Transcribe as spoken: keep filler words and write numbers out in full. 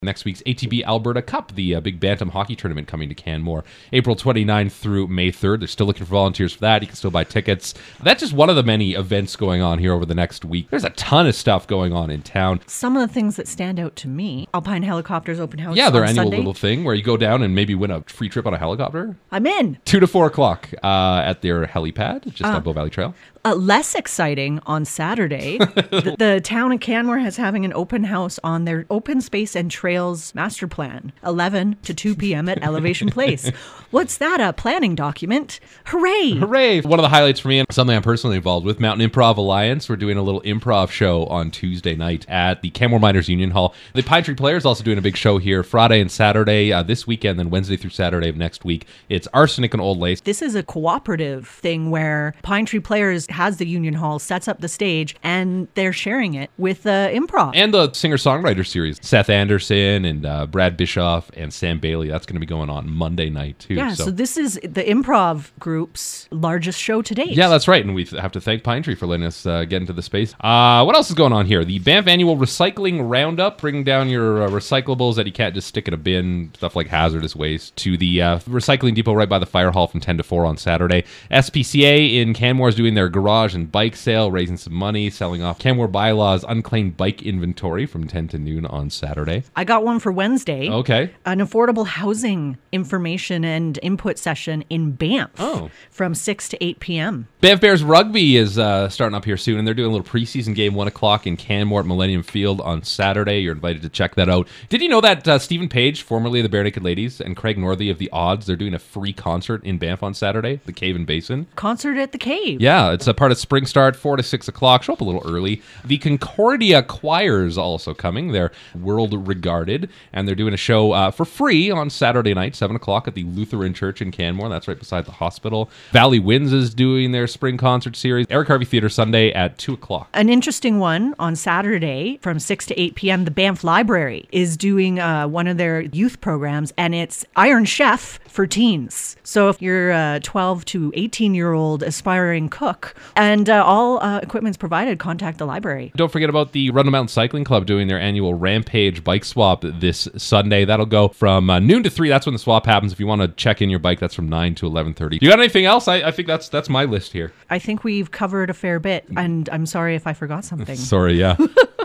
Next week's A T B Alberta Cup, the uh, big Bantam hockey tournament coming to Canmore, April twenty-ninth through May third. They're still looking for volunteers for that. You can still buy tickets. That's just one of the many events going on here over the next week. There's a ton of stuff going on in town. Some of the things that stand out to me, Alpine Helicopters open house Yeah, their on annual Sunday. little thing where you go down and maybe win a free trip on a helicopter. I'm in. Two to four o'clock uh, at their helipad, just Uh. on Bow Valley Trail. Uh, less exciting on Saturday, the, the town of Canmore is having an open house on their open space and trails master plan, eleven to two p.m. at Elevation Place. What's that, a planning document? Hooray! Hooray! One of the highlights for me, and something I'm personally involved with, Mountain Improv Alliance. We're doing a little improv show on Tuesday night at the Canmore Miners Union Hall. The Pine Tree Players also doing a big show here Friday and Saturday uh, this weekend, then Wednesday through Saturday of next week. It's Arsenic and Old Lace. This is a cooperative thing where Pine Tree Players has the Union Hall, sets up the stage, and they're sharing it with uh, improv. And the singer-songwriter series. Seth Anderson and uh, Brad Bischoff and Sam Bailey. That's going to be going on Monday night, too. Yeah, so. so this is the improv group's largest show to date. Yeah, that's right. And we have to thank Pine Tree for letting us uh, get into the space. Uh, what else is going on here? The Banff Annual Recycling Roundup, bringing down your uh, recyclables that you can't just stick in a bin, stuff like hazardous waste, to the uh, recycling depot right by the fire hall from ten to four on Saturday. S P C A in Canmore is doing their garage and bike sale, raising some money, selling off Canmore Bylaws unclaimed bike inventory from ten to noon on Saturday. I got one for Wednesday. Okay. An affordable housing information and input session in Banff Oh. from six to eight p.m. Banff Bears Rugby is uh, starting up here soon, and they're doing a little preseason game, one o'clock in Canmore at Millennium Field on Saturday. You're invited to check that out. Did you know that uh, Stephen Page, formerly of the Bare Naked Ladies, and Craig Northey of The Odds, they're doing a free concert in Banff on Saturday, the Cave and Basin? Concert at the Cave. Yeah, it's a part of Spring Start, four to six o'clock. Show up a little early. The Concordia Choir is also coming. They're world regarded, and they're doing a show uh, for free on Saturday night, seven o'clock at the Lutheran Church in Canmore. That's right beside the hospital. Valley Winds is doing their spring concert series. Eric Harvey Theatre Sunday at two o'clock. An interesting one on Saturday from six to eight p.m. The Banff Library is doing uh, one of their youth programs, and it's Iron Chef for teens. So if you're a twelve to eighteen year old aspiring cook, and uh, all uh, equipment's provided, contact the library. Don't forget about the Rundle Mountain Cycling Club doing their annual Rampage bike swap this Sunday. That'll go from uh, noon to three. That's when the swap happens. If you want to check in your bike, that's from nine to eleven thirty. You got anything else? I, I think that's that's my list here. I think we've covered a fair bit, and I'm sorry if I forgot something. Sorry, yeah.